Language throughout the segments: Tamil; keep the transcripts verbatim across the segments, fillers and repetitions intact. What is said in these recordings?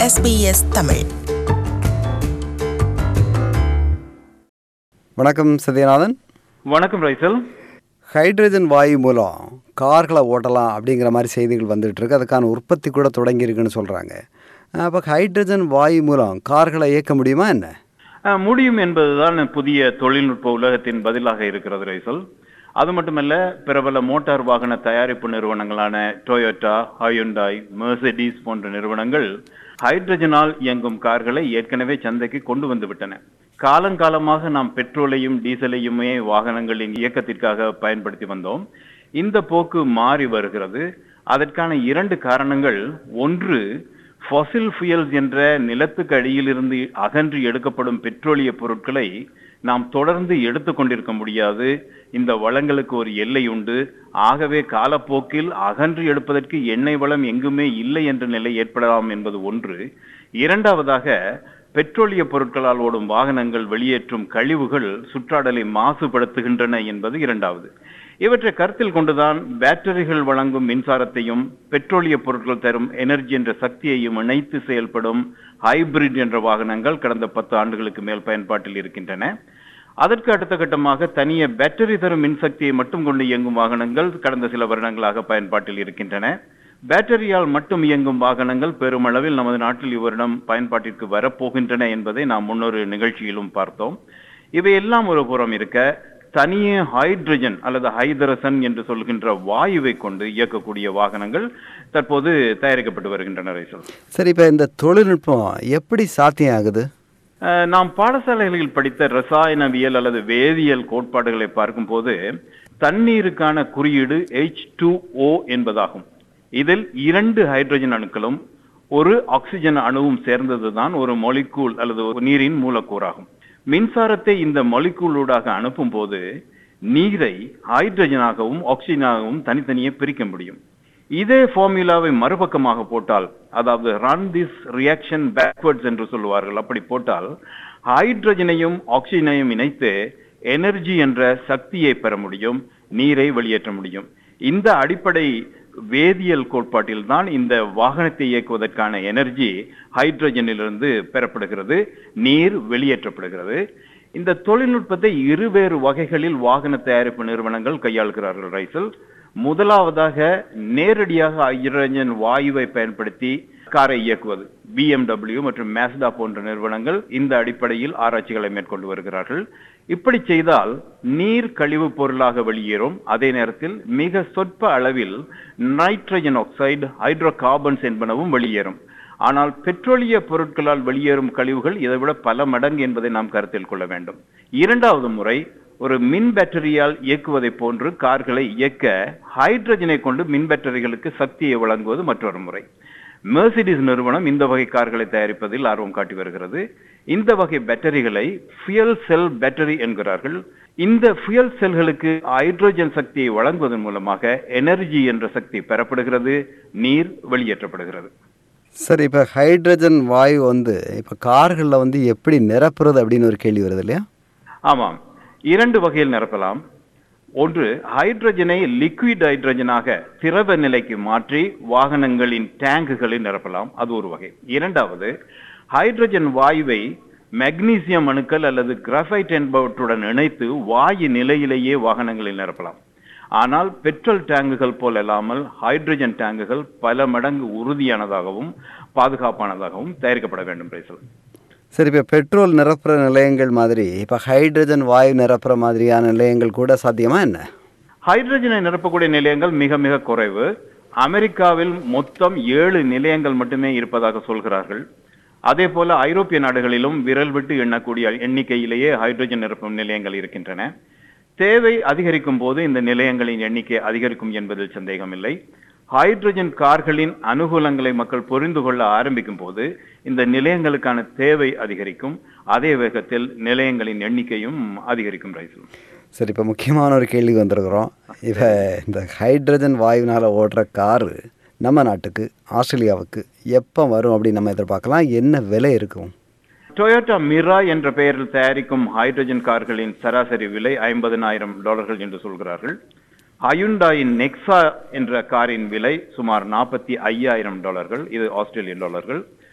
S B S Tamil. வணக்கம் சத்யநாதன். வணக்கம் ரைசல். ஹைட்ரஜன் வாயு மூலம் கார்களை ஓட்டலாம் அப்படிங்கிற மாதிரி செய்திகள் வந்துட்டு இருக்கு. அதுக்கான உற்பத்தி கூட தொடங்கியிருக்குன்னு சொல்கிறாங்க. அப்போ ஹைட்ரஜன் வாயு மூலம் கார்களை இயக்க முடியுமா என்ன? முடியும் என்பதுதான் புதிய தொழில்நுட்ப உலகத்தின் பதிலாக இருக்கிறது ரைசல். அது மட்டுமல்ல, பிரபல மோட்டார் வாகன தயாரிப்பு நிறுவனங்களான டொயோட்டா, ஹயுண்டாய், மெர்சிடிஸ் போன்ற நிறுவனங்கள் ஹைட்ரஜனால் இயங்கும் கார்களை ஏற்கனவே சந்தைக்கு கொண்டு வந்து விட்டன. காலங்காலமாக நாம் பெட்ரோலையும் டீசலையுமே வாகனங்களின் இயக்கத்திற்காக பயன்படுத்தி வந்தோம். இந்த போக்கு மாறி வருகிறது. அதற்கான இரண்டு காரணங்கள். ஒன்று, ஃபாசில் ஃபியூயல்ஸ் என்ற நிலத்துக்கு அடியிலிருந்து அகன்று எடுக்கப்படும் பெட்ரோலிய பொருட்களை நாம் தொடர்ந்து எடுத்துக்கொண்டிருக்க முடியாது. இந்த வளங்களுக்கு ஒரு எல்லை உண்டு. ஆகவே காலப்போக்கில் அகன்று எடுப்பதற்கு எண்ணெய் வளம் எங்குமே இல்லை என்ற நிலை ஏற்படலாம் என்பது ஒன்று. இரண்டாவதாக, பெட்ரோலிய பொருட்களால் ஓடும் வாகனங்கள் வெளியேற்றும் கழிவுகள் சுற்றாடலை மாசுபடுத்துகின்றன என்பது இரண்டாவது. இவற்றை கருத்தில் கொண்டுதான் பேட்டரிகள் வழங்கும் மின்சாரத்தையும் பெட்ரோலிய பொருட்கள் தரும் எனர்ஜி என்ற சக்தியையும் இணைத்து செயல்படும் ஹைபிரிட் என்ற வாகனங்கள் கடந்த பத்து ஆண்டுகளுக்கு மேல் பயன்பாட்டில் இருக்கின்றன. அதற்கு அடுத்த கட்டமாக தனியே பேட்டரி தரும் மின்சக்தியை மட்டும் கொண்டு இயங்கும் வாகனங்கள் கடந்த சில வருடங்களாக பயன்பாட்டில் இருக்கின்றன. பேட்டரியால் மட்டும் இயங்கும் வாகனங்கள் பெருமளவில் நமது நாட்டில் இவ்வருடம் பயன்பாட்டிற்கு வரப்போகின்றன என்பதை நாம் முன்னொரு நிகழ்ச்சியிலும் பார்த்தோம். இவையெல்லாம் ஒரு புறம் இருக்க, தனியே ஹைட்ரஜன் அல்லது ஹைதரசன் என்று சொல்கின்ற வாயுவை கொண்டு இயக்கக்கூடிய வாகனங்கள் தற்போது தயாரிக்கப்பட்டு வருகின்றன. சரி, இப்போ இந்த தொழில்நுட்பம் எப்படி சாத்தியம் ஆகுது? நாம் பாடசாலைகளில் படித்த ரசாயனவியல் அல்லது வேதியியல் கோட்பாடுகளை பார்க்கும் போது தண்ணீருக்கான குறியீடு எச் டூ ஓ என்பதாகும். இதில் இரண்டு ஹைட்ரஜன் அணுக்களும் ஒரு ஆக்சிஜன் அணுவும் சேர்ந்ததுதான் ஒரு மொலிக்கூல் அல்லது ஒரு நீரின் மூலக்கூறாகும். மின்சாரத்தை இந்த மொலிக்கூலூடாக அனுப்பும் போது நீரை ஹைட்ரஜனாகவும் ஆக்சிஜனாகவும் தனித்தனியே பிரிக்க முடியும். இதே ஃபார்முலாவை மறுபக்கமாக போட்டால், அதாவது ரன் திஸ் ரியாக்ஷன் பேக்வர்ட்ஸ் என்று சொல்லுவார்கள், அப்படி போட்டால் ஹைட்ரஜனையும் ஆக்சிஜனையும் இணைத்து எனர்ஜி என்ற சக்தியை பெற முடியும், நீரை வெளியேற்ற முடியும். இந்த அடிப்படை வேதியியல் கோட்பாட்டில் தான் இந்த வாகனத்தை இயக்குவதற்கான எனர்ஜி ஹைட்ரஜனிலிருந்து பெறப்படுகிறது, நீர் வெளியேற்றப்படுகிறது. இந்த தொழில்நுட்பத்தை இருவேறு வகைகளில் வாகன தயாரிப்பு நிறுவனங்கள் கையாளுகிறார்கள் ரைசல். முதலாவதாக, நேரடியாக ஹைட்ரஜன் வாயுவை பயன்படுத்தி காரை இயக்குவது. பி எம் டபிள்யூ மற்றும் மேஸ்டா போன்ற நிறுவனங்கள் இந்த அடிப்படையில் ஆராய்ச்சிகளை மேற்கொண்டு வருகிறார்கள். இப்படி செய்தால் நீர் கழிவு பொருளாக வெளியேறும். அதே நேரத்தில் மிக சொற்ப அளவில் நைட்ரஜன் ஆக்சைடு, ஹைட்ரோ கார்பன்ஸ் என்பனவும் வெளியேறும். ஆனால் பெட்ரோலிய பொருட்களால் வெளியேறும் கழிவுகள் இதைவிட பல மடங்கு என்பதை நாம் கருத்தில் கொள்ள வேண்டும். இரண்டாவது முறை, ஒரு மின் பேட்டரியால் இயக்குவதை போன்று கார்களை இயக்க ஹைட்ரஜனை கொண்டு மின் பேட்டரிகளுக்கு சக்தியை வழங்குவது மற்றொரு முறை. மெர்சிடிஸ் நிறுவனம் இந்த வகை கார்களை தயாரிப்பதில் ஆர்வம் காட்டி வருகிறது. இந்த வகை பேட்டரிகளை ஃபியூயல் செல் பேட்டரி என்கிறார்கள். இந்த ஃபியூயல் செல்களுக்கு ஹைட்ரஜன் சக்தியை வழங்குவதன் மூலமாக எனர்ஜி என்ற சக்தி பெறப்படுகிறது, நீர் வெளியேற்றப்படுகிறது. சரி, இப்போ ஹைட்ரஜன் வாயு வந்து இப்போ கார்களில் வந்து எப்படி நிரப்புறது அப்படின்னு ஒரு கேள்வி வருது இல்லையா? ஆமாம், இரண்டு வகையில் நிரப்பலாம். ஒன்று, ஹைட்ரஜனை லிக்விட் ஹைட்ரஜனாக திரவ நிலைக்கு மாற்றி வாகனங்களின் டேங்குகளில் நிரப்பலாம், அது ஒரு வகை. இரண்டாவது, ஹைட்ரஜன் வாயுவை மெக்னீசியம் அணுக்கள் அல்லது கிராஃபைட் என்பவற்றுடன் இணைத்து வாயு நிலையிலேயே வாகனங்களில் நிரப்பலாம். ஆனால் பெட்ரோல் டேங்குகள் போல் இல்லாமல் ஹைட்ரஜன் டேங்குகள் பல மடங்கு உறுதியானதாகவும் பாதுகாப்பானதாகவும் தயாரிக்கப்பட வேண்டும் ரைசல். சரி, இப்போ பெட்ரோல் நிரப்புற நிலையங்கள் மாதிரி இப்போ ஹைட்ரஜன் வாயு நிரப்புற மாதிரியான நிலையங்கள் கூட சாத்தியமா என்ன? ஹைட்ரஜனை நிரப்பக்கூடிய நிலையங்கள் மிக மிக குறைவு. அமெரிக்காவில் மொத்தம் ஏழு நிலையங்கள் மட்டுமே இருப்பதாக சொல்கிறார்கள். அதே போல ஐரோப்பிய நாடுகளிலும் விரல் விட்டு எண்ணக்கூடிய எண்ணிக்கையிலேயே ஹைட்ரஜன் நிரப்பும் நிலையங்கள் இருக்கின்றன. தேவை அதிகரிக்கும் போது இந்த நிலையங்களின் எண்ணிக்கை அதிகரிக்கும் என்பதில் சந்தேகமில்லை. ஹைட்ரஜன் கார்களின் அனுகூலங்களை மக்கள் புரிந்து கொள்ள ஆரம்பிக்கும் போது இந்த நிலையங்களுக்கான தேவை அதிகரிக்கும். அதே வேகத்தில் நிலையங்களின் எண்ணிக்கையும் அதிகரிக்கும் ரைசல். சரி, இப்போ முக்கியமான ஒரு கேள்வி வந்திருக்கிறோம். இப்போ இந்த ஹைட்ரஜன் வாயுனால் ஓடுற காரு நம்ம நாட்டுக்கு, ஆஸ்திரேலியாவுக்கு எப்போ வரும் அப்படின்னு நம்ம எதிர்பார்க்கலாம்? என்ன விலை இருக்கும்? டொயோட்டா மிரா என்ற பெயரில் தயாரிக்கும் ஹைட்ரஜன் கார்களின் சராசரி விலை ஐம்பதனாயிரம் டாலர்கள் என்று சொல்கிறார்கள். ஹயுண்டாயின் நெக்ஸா என்ற காரின் விலை சுமார் நாற்பத்தி ஐயாயிரம் டாலர்கள், இது ஆஸ்திரேலியன் டாலர்கள்.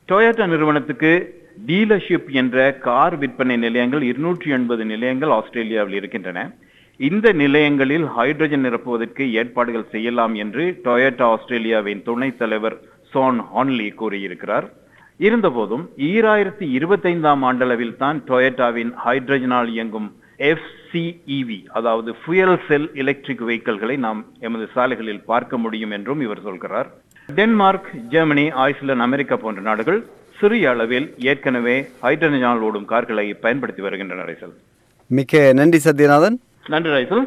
டொயோட்டா நிறுவனத்துக்கு டீலர்ஷிப் என்ற கார் விற்பனை நிலையங்கள் இருநூற்றி எண்பது நிலையங்கள் ஆஸ்திரேலியாவில் இருக்கின்றன. இந்த நிலையங்களில் ஹைட்ரஜன் நிரப்புவதற்கு ஏற்பாடுகள் செய்யலாம் என்று டொயோட்டா ஆஸ்திரேலியாவின் துணைத் தலைவர் சான் ஹான்லி கூறியிருக்கிறார். இருந்தபோதும் ஈராயிரத்தி இருபத்தைந்தாம் ஆண்டளவில் தான் டொயோட்டாவின் ஹைட்ரஜனால் இயங்கும் எஃப்சிஇவி அதாவது ஃபியூயல் செல் எலக்ட்ரிக் வெஹிக்கிள்களை நாம் எமது சாலைகளில் பார்க்க முடியும் என்றும் இவர் சொல்கிறார். டென்மார்க், ஜெர்மனி, ஐஸ்லாந்து, அமெரிக்கா போன்ற நாடுகள் சிறிய அளவில் ஏற்கனவே ஹைட்ரஜனால் ஓடும் கார்களை பயன்படுத்தி வருகின்றன. ரைசல், மிக்க நன்றி சத்யநாதன். நன்றி ரைசல்.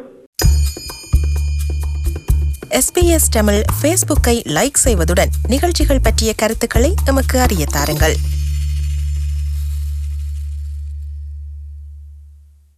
எஸ்பிஎஸ் தமிழ் ஃபேஸ்புக்கை லைக் செய்வதுடன் நிகழ்ச்சிகள் பற்றிய கருத்துக்களை எமக்கு அறிய தாருங்கள்.